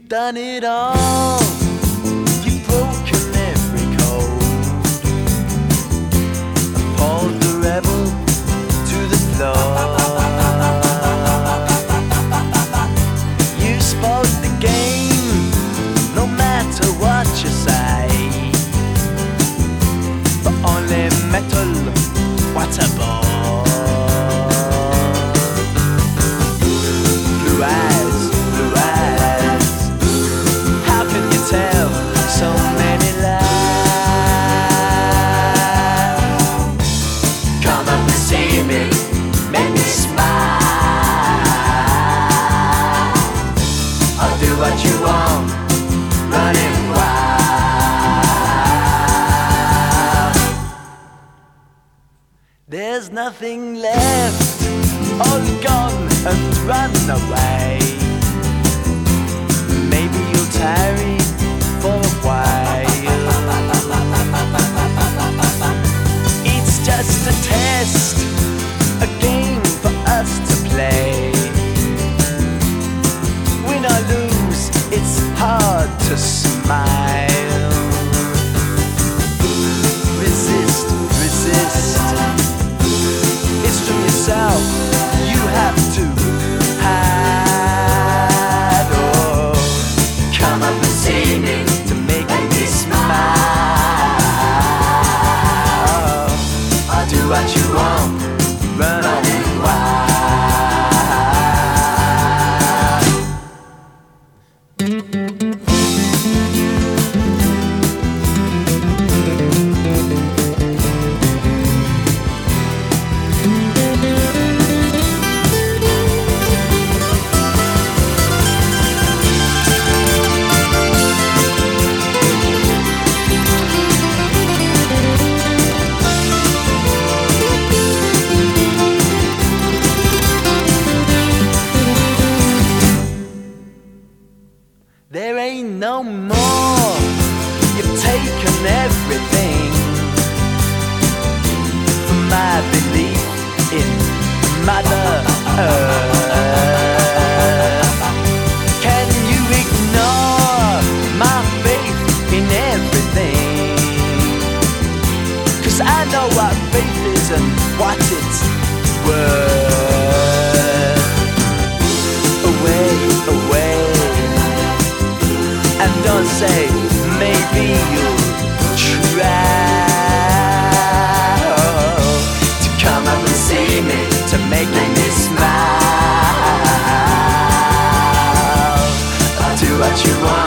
done it all. You've broken every code, appalled the rebel to the floor. You spoiled the game, no matter what you say. But only metal, what a bore. Blue eyes, blue eyes, how can you tell so many lies? Come up and see me, make me smile. I'll do what you want, running wild. There's nothing left, all gone and run away. Maybe you'll tarry for a while. It's just a test, a game for us to play. Win or lose, it's hard to smile. Resist, resist. It's from yourself you have to hide. Oh, come up and see me to make me smile. I'll do what you want, running wild. There ain't no more, you've taken everything from my belief in Mother Earth. Can you ignore my faith in everything? 'Cause I know what faith is and what it's worth. Away, away, and don't say maybe you'll try to come up and see me to make me smile. I'll do what you want.